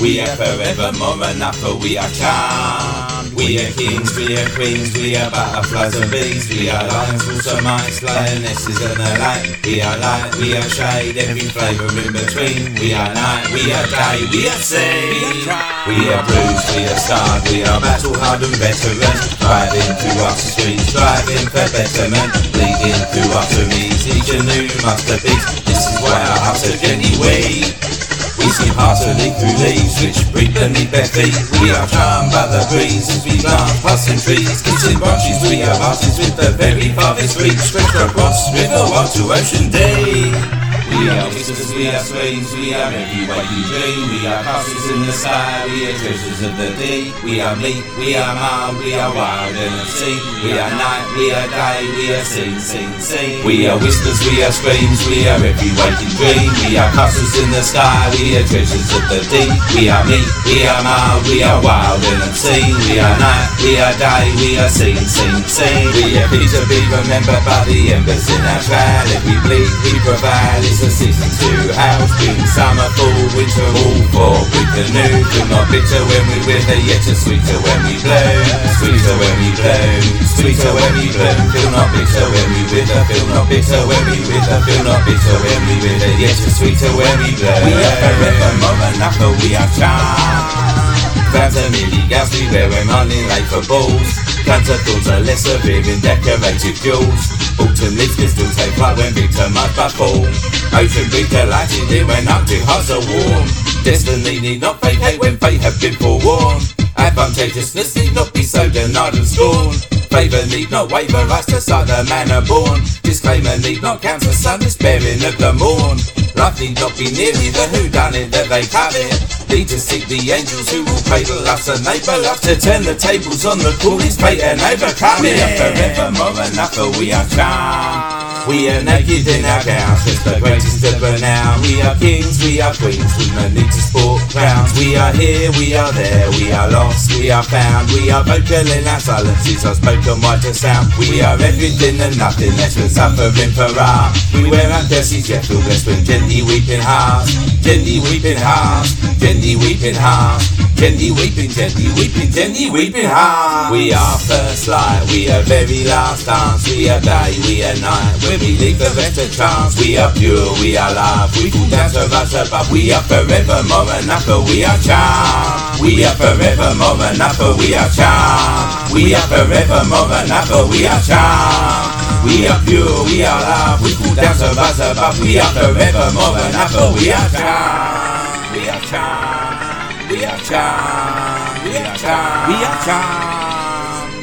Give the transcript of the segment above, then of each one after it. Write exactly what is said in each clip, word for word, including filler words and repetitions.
We are forevermore enough, for we are charmed. We are kings, we are queens, we are butterflies and bees. We are lions, also mice, lionesses and the like. We are light, we are shade, every flavour in between. We are night, we are day, we are sea. We are bruised, we are scarred, we are battle-hardened veterans. Driving through our streets, striving for betterment. Leading through our ease, each a new masterpiece. This is why our hearts are genuine. We see heartily through leaves which breathe beneath their feet. We are charmed by the breeze as we glance past in trees. Kissing branches, we are artists with the very farthest reach. Stretched across river, one to ocean day. We are whispers, we are screams, we are every waking dream. We are castles in the sky, we are treasures of the deep. We are meek, we are mild, we are wild and obscene. We are night, we are day, we are seen, seen, seen. We are whispers, we are screams, we are every waking dream. We are castles in the sky, we are treasures of the deep. We are meek, we are mild, we are wild and obscene. We are night, we are day, we are seen, seen, seen. We are fit to be remembered by the embers in our cloud. If we bleed, we provide. It's the season to house, spring, summer, fall, winter, all four with the new. Feel not bitter when we wither, yet just sweeter when we bloom. Sweeter when we bloom, sweeter when we bloom. Feel not bitter when we wither, feel not bitter when we wither. Feel not bitter when we wither, yet just sweeter when we bloom. We are forevermore enough, for we are charmed. Crowds are nearly gals, we wear them on in late for balls. Cancer thorns are less severe in decorated jewels. Autumn leaves can still take flight when bitter mud but fall. Ocean breeze delighted in when Arctic hearts are warm. Destiny need not vacate when fate have been forewarned. Advantageousness need not be so denied and scorned. Favour need not waver, us to sight the manner born. Disclaimer need not cancel sun, despairing of the morn. Life need not be nearly the whodunit that they covet. Need to seek the angels who will cradle us and enable us to turn the tables on the coolest fate and overcome it. We are forevermore enough, for we are charmed. We are naked in our gowns, just the greatest of renown. We are kings, we are queens, with no need to sport crowns. We are here, we are there, we are lost, we are found. We are vocal in our silences, our spoken word to sound. We are everything and nothing less than suffering for art. We wear our dresses, yet feel blessed with gently weeping hearts. Gently weeping hearts, gently weeping hearts. Gently weeping, gently weeping, gently weeping hearts. We are first light, we are very last dance. We are day, we are night, when we leave the rest of chance. We are pure, we are love, we fall down to rise above. We are forevermore enough, for we are charmed. We are forevermore enough, for we are charmed. We are forevermore enough, for we are charmed. We are pure, we are love, we fall down to rise above. We are forevermore enough, for we are charmed. We are charmed. We are charmed, we are charmed, we are charmed.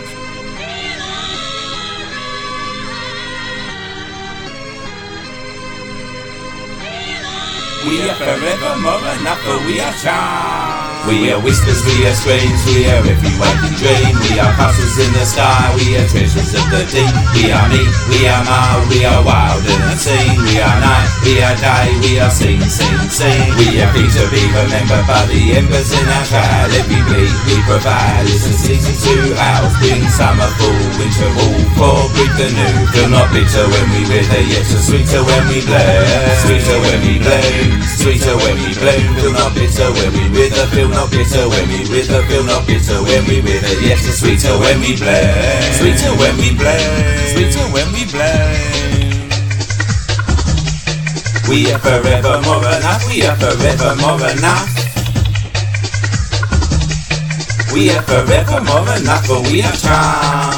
We are forevermore enough, for we are charmed. We are whispers, we are screams, we are every waking dream. We are castles in the sky, we are treasures of the deep. We are meek, we are mild, we are wild and unseen. We are night, we are day, we are seen, seen, seen. We are free to be remembered by the embers in our child. Every bleed we provide is a season to house. Spring, summer, fall, winter, all four breathe the new. Feel not bitter when we wither, yet so sweeter when we bloom. Sweeter when we bloom, sweeter when we bloom. Feel not bitter when we wither, feel not bitter when we wither, feel not bitter when we wither, yes, it's sweeter when we bloom. Sweeter when we bloom, sweeter when we bloom. We are forevermore enough, we are forevermore enough. We are forevermore enough, for we are charmed.